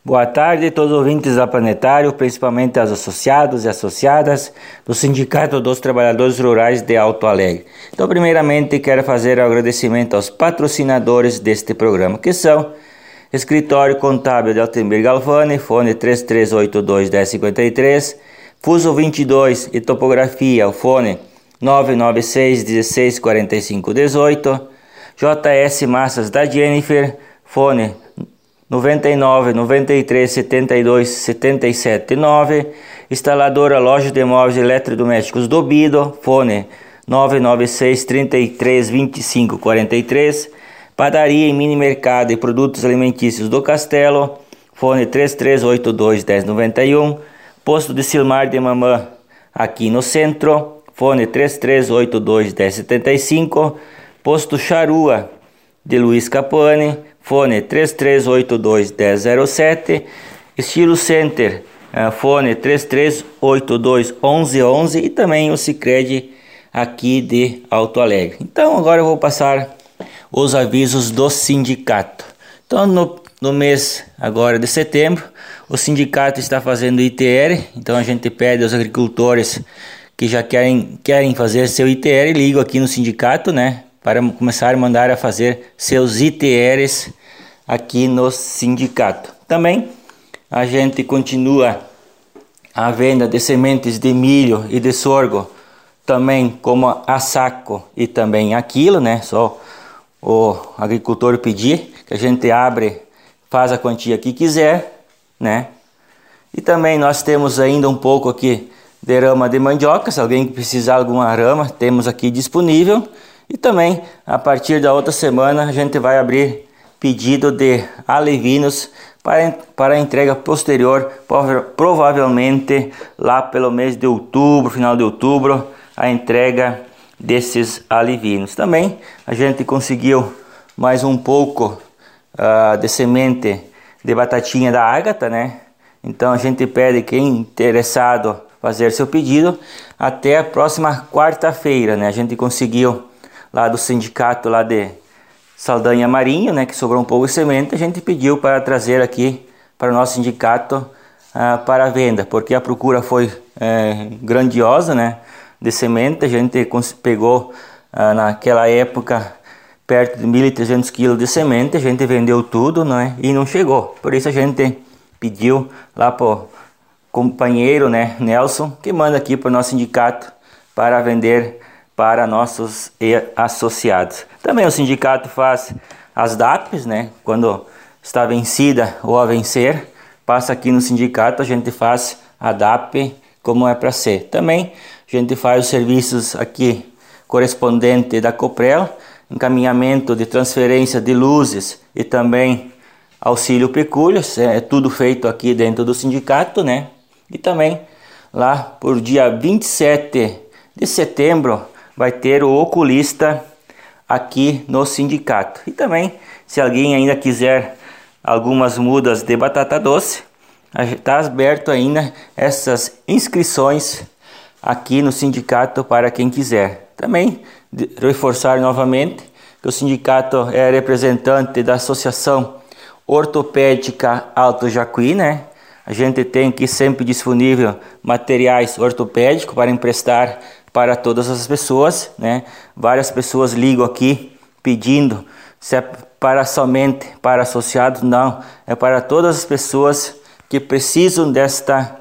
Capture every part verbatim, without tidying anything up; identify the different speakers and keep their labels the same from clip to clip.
Speaker 1: Boa tarde a todos os ouvintes da Planetário, principalmente aos associados e associadas do Sindicato dos Trabalhadores Rurais de Alto Alegre. Então, primeiramente, quero fazer um agradecimento aos patrocinadores deste programa, que são Escritório Contábil de Altenberg Galvani, fone três três oito dois, um zero cinco três, Fuso vinte e dois e Topografia, o fone nove nove seis, um seis quatro cinco um oito, J S Massas da Jennifer, fone noventa e nove, noventa e três, setenta e dois, setenta e sete nove, Instaladora Loja de Móveis Eletrodomésticos do Bido, fone nove nove seis, trinta e três, vinte e cinco quarenta e três, Padaria e Mini Mercado e Produtos Alimentícios do Castelo, fone três três oito dois, um zero nove um, Posto de Silmar de Mamã aqui no centro, fone três três oito dois, um zero sete cinco, Posto Charrua de Luiz Capuani, fone três três oito dois, um zero zero sete, Estilo Center, uh, fone três três oito dois, um um um um e também o Sicredi aqui de Alto Alegre. Então agora eu vou passar os avisos do sindicato. Então no, no mês agora de setembro, o sindicato está fazendo I T R, então a gente pede aos agricultores que já querem, querem fazer seu I T R, ligam aqui no sindicato, né? Para começar a mandar a fazer seus I T Rs aqui no sindicato. Também a gente continua a venda de sementes de milho e de sorgo, também como a saco e também a quilo, né? Só o agricultor pedir que a gente abre, faz a quantia que quiser, né? E também nós temos ainda um pouco aqui de rama de mandioca, se alguém precisar de alguma rama, temos aqui disponível. E também, a partir da outra semana, a gente vai abrir pedido de alevinos para, para entrega posterior, provavelmente lá pelo mês de outubro, final de outubro, a entrega desses alevinos. Também a gente conseguiu mais um pouco uh, de semente de batatinha da Ágata, né? Então a gente pede quem interessado fazer seu pedido até a próxima quarta-feira, né? A gente conseguiu lá do sindicato lá de Saldanha Marinho, né, que sobrou um pouco de semente, a gente pediu para trazer aqui para o nosso sindicato uh, para venda, porque a procura foi uh, grandiosa, né, de semente. A gente pegou uh, naquela época perto de mil e trezentos quilos de semente, a gente vendeu tudo, né, e não chegou. Por isso a gente pediu lá para o companheiro, né, Nelson, que manda aqui para o nosso sindicato para vender para nossos associados. Também o sindicato faz as D A Ps, né? Quando está vencida ou a vencer, passa aqui no sindicato, a gente faz a D A P como é para ser. Também a gente faz os serviços aqui correspondente da Coprel, encaminhamento de transferência de luzes e também auxílio pecúlio, é tudo feito aqui dentro do sindicato, né? E também lá por dia vinte e sete de setembro vai ter o oculista aqui no sindicato. E também, se alguém ainda quiser algumas mudas de batata doce, está aberto ainda essas inscrições aqui no sindicato para quem quiser. Também reforçar novamente que o sindicato é representante da Associação Ortopédica Alto Jacuí, né? A gente tem aqui sempre disponível materiais ortopédicos para emprestar para todas as pessoas, né? Várias pessoas ligam aqui pedindo se é para somente para associados. Não, é para todas as pessoas que precisam desta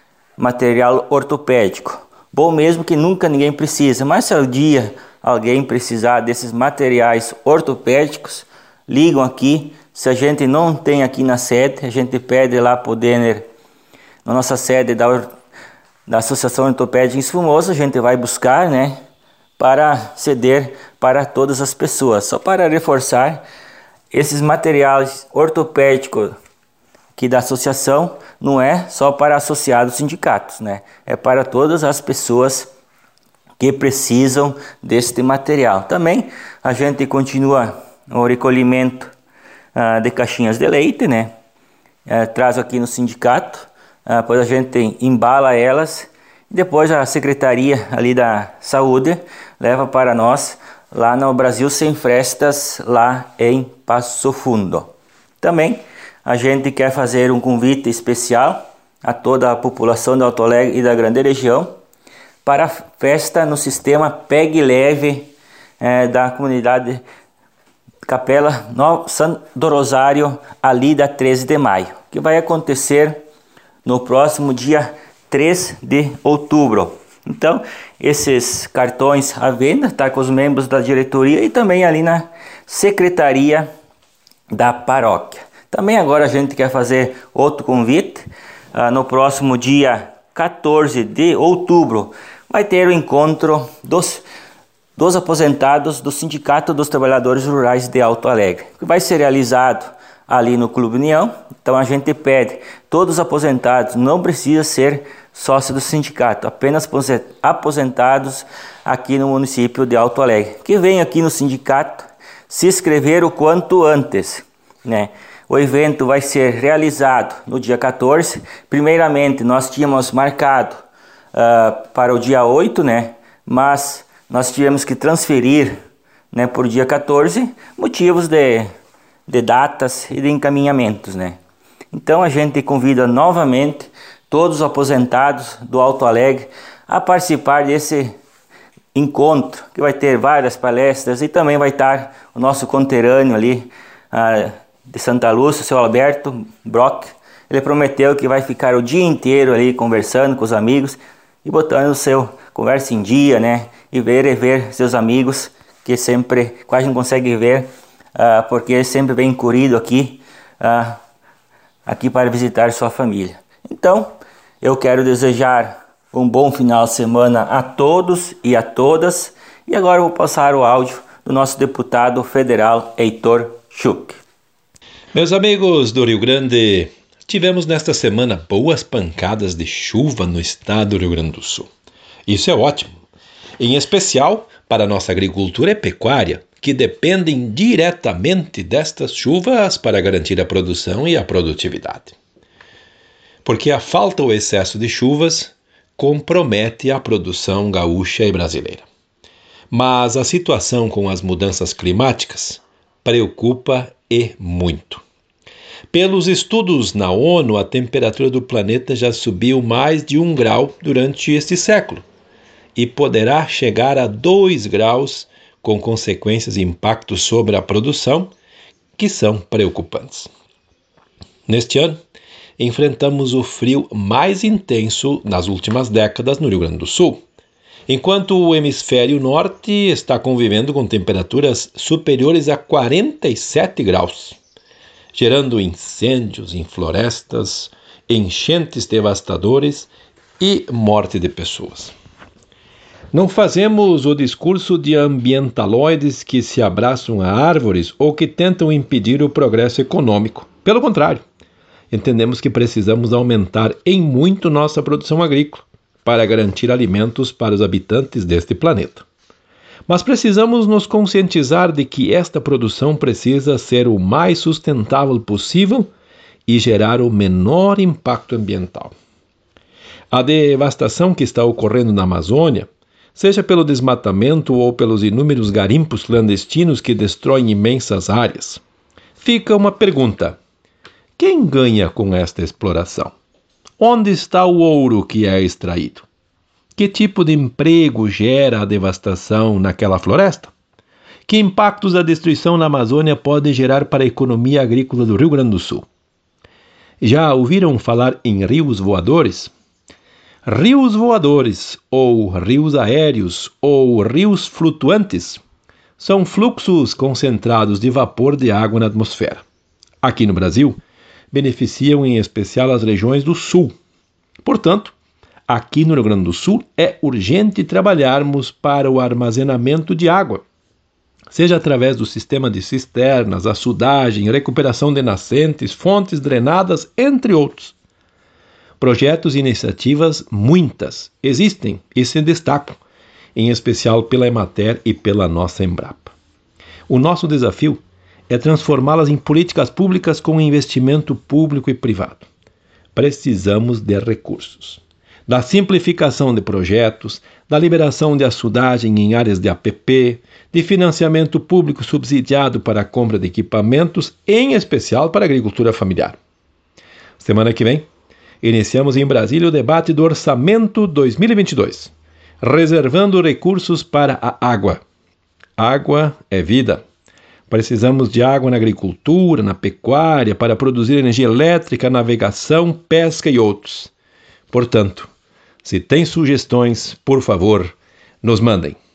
Speaker 1: material ortopédico. Bom mesmo que nunca ninguém precisa, mas se um dia alguém precisar desses materiais ortopédicos, ligam aqui. Se a gente não tem aqui na sede, a gente pede lá para o Denner, na nossa sede da da Associação Ortopédica Esfumoso, a gente vai buscar, né, para ceder para todas as pessoas. Só para reforçar, esses materiais ortopédicos que da associação não é só para associados sindicatos, né? É para todas as pessoas que precisam deste material. Também a gente continua o recolhimento uh, de caixinhas de leite, né? Uh, traz aqui no sindicato. Uh, depois a gente embala elas e depois a secretaria ali da saúde leva para nós lá no Brasil Sem Frestas, lá em Passo Fundo. Também a gente quer fazer um convite especial a toda a população de Alto Alegre e da grande região para a festa no sistema Pegue Leve é, da comunidade Capela São do Rosário, ali da treze de maio, que vai acontecer no próximo dia três de outubro. Então, esses cartões à venda tá com os membros da diretoria e também ali na secretaria da paróquia. Também agora a gente quer fazer outro convite. Ah, no próximo dia quatorze de outubro vai ter o encontro dos, dos aposentados do Sindicato dos Trabalhadores Rurais de Alto Alegre, que vai ser realizado ali no Clube União. Então a gente pede, todos os aposentados, não precisa ser sócio do sindicato, apenas aposentados aqui no município de Alto Alegre, que venham aqui no sindicato se inscrever o quanto antes, né? O evento vai ser realizado no dia quatorze. Primeiramente, nós tínhamos marcado uh, para o dia oito, né? Mas nós tivemos que transferir, né, por dia quatorze, motivos de, de datas e de encaminhamentos, né? Então a gente convida novamente todos os aposentados do Alto Alegre a participar desse encontro, que vai ter várias palestras e também vai estar o nosso conterrâneo ali, uh, de Santa Lúcia, o seu Alberto Brock. Ele prometeu que vai ficar o dia inteiro ali conversando com os amigos e botando o seu conversa em dia, né? E ver e ver seus amigos que sempre quase não consegue ver, uh, porque ele sempre vem corrido aqui, uh, aqui para visitar sua família. Então, eu quero desejar um bom final de semana a todos e a todas. E agora eu vou passar o áudio do nosso deputado federal Heitor Schuch.
Speaker 2: Meus amigos do Rio Grande, tivemos nesta semana boas pancadas de chuva no estado do Rio Grande do Sul. Isso é ótimo, em especial para a nossa agricultura e pecuária, que dependem diretamente destas chuvas para garantir a produção e a produtividade. Porque a falta ou excesso de chuvas compromete a produção gaúcha e brasileira. Mas a situação com as mudanças climáticas preocupa e muito. Pelos estudos na ONU, a temperatura do planeta já subiu mais de um grau durante este século e poderá chegar a dois graus, com consequências e impactos sobre a produção que são preocupantes. Neste ano, enfrentamos o frio mais intenso nas últimas décadas no Rio Grande do Sul, enquanto o hemisfério norte está convivendo com temperaturas superiores a quarenta e sete graus, gerando incêndios em florestas, enchentes devastadores e morte de pessoas. Não fazemos o discurso de ambientaloides que se abraçam a árvores ou que tentam impedir o progresso econômico. Pelo contrário, entendemos que precisamos aumentar em muito nossa produção agrícola para garantir alimentos para os habitantes deste planeta. Mas precisamos nos conscientizar de que esta produção precisa ser o mais sustentável possível e gerar o menor impacto ambiental. A devastação que está ocorrendo na Amazônia, seja pelo desmatamento ou pelos inúmeros garimpos clandestinos que destroem imensas áreas, fica uma pergunta: quem ganha com esta exploração? Onde está o ouro que é extraído? Que tipo de emprego gera a devastação naquela floresta? Que impactos a destruição na Amazônia pode gerar para a economia agrícola do Rio Grande do Sul? Já ouviram falar em rios voadores? Rios voadores, ou rios aéreos, ou rios flutuantes, são fluxos concentrados de vapor de água na atmosfera. Aqui no Brasil, beneficiam em especial as regiões do Sul. Portanto, aqui no Rio Grande do Sul é urgente trabalharmos para o armazenamento de água, seja através do sistema de cisternas, açudagem, recuperação de nascentes, fontes drenadas, entre outros. Projetos e iniciativas muitas existem e se destacam, em especial pela Emater e pela nossa Embrapa. O nosso desafio é transformá-las em políticas públicas com investimento público e privado. Precisamos de recursos. da simplificação de projetos, da liberação de açudagem em áreas de A P P, de financiamento público subsidiado para a compra de equipamentos, em especial para a agricultura familiar. Semana que vem, iniciamos em Brasília o debate do Orçamento dois mil e vinte e dois, reservando recursos para a água. Água é vida. Precisamos de água na agricultura, na pecuária, para produzir energia elétrica, navegação, pesca e outros. Portanto, se tem sugestões, por favor, nos mandem.